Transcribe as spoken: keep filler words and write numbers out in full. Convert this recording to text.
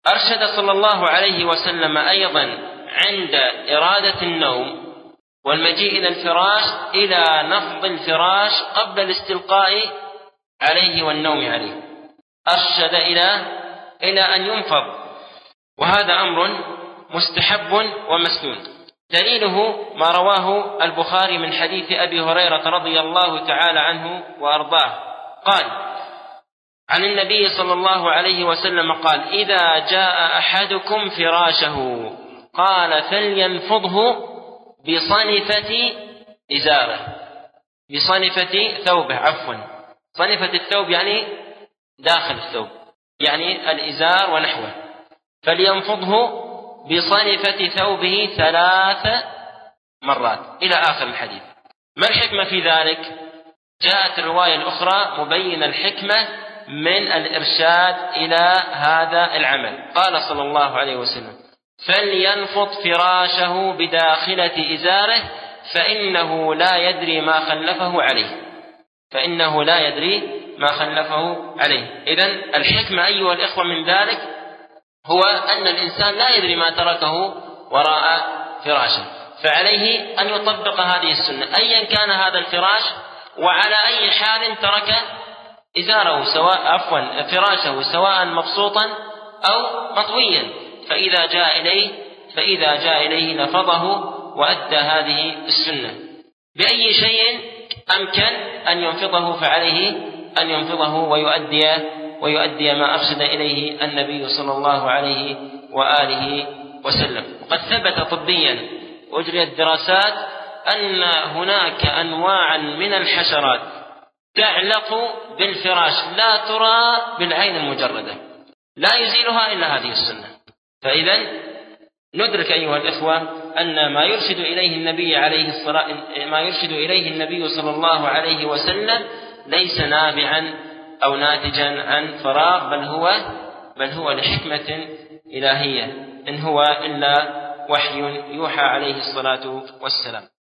أرشد صلى الله عليه وسلم أيضا عند إرادة النوم والمجيء إلى الفراش إلى نفض الفراش قبل الاستلقاء عليه والنوم عليه، أرشد إلى إلى أن ينفض، وهذا أمر مستحب ومسنون. دليله ما رواه البخاري من حديث أبي هريرة رضي الله تعالى عنه وأرضاه قال عن النبي صلى الله عليه وسلم قال: إذا جاء أحدكم فراشه قال فلينفضه بصنفة إزاره، بصنفة ثوبه، عفوا صنفة الثوب يعني داخل الثوب، يعني الإزار ونحوه، فلينفضه بصنفة ثوبه ثلاث مرات إلى آخر الحديث. ما الحكمة في ذلك؟ جاءت الرواية الأخرى مبين الحكمة من الإرشاد إلى هذا العمل. قال صلى الله عليه وسلم: فلينفض فراشه بداخلة إزاره فإنه لا يدري ما خلفه عليه، فإنه لا يدري ما خلفه عليه. إذن الحكمة أيها الإخوة من ذلك هو أن الإنسان لا يدري ما تركه وراء فراشه، فعليه أن يطبق هذه السنة أيا كان هذا الفراش وعلى أي حال ترك إزاره، سواء عفوا فراشه سواء مبسوطا أو مطويا، فإذا جاء إليه فإذا جاء إليه نفضه وأدى هذه السنة. بأي شيء أمكن أن ينفضه فعليه أن ينفضه ويؤدي ويؤدي ما أرشد إليه النبي صلى الله عليه وآله وسلم. وقد ثبت طبيا وأجريت دراسات أن هناك أنواعا من الحشرات تعلق بالفراش لا ترى بالعين المجردة، لا يزيلها إلا هذه السنة. فإذا ندرك أيها الإخوة أن ما يرشد إليه النبي عليه الصلاة ما يرشد إليه النبي صلى الله عليه وسلم ليس نابعا أو ناتجا عن فراغ، بل هو بل هو لحكمة إلهية، إن هو إلا وحي يوحى عليه الصلاة والسلام.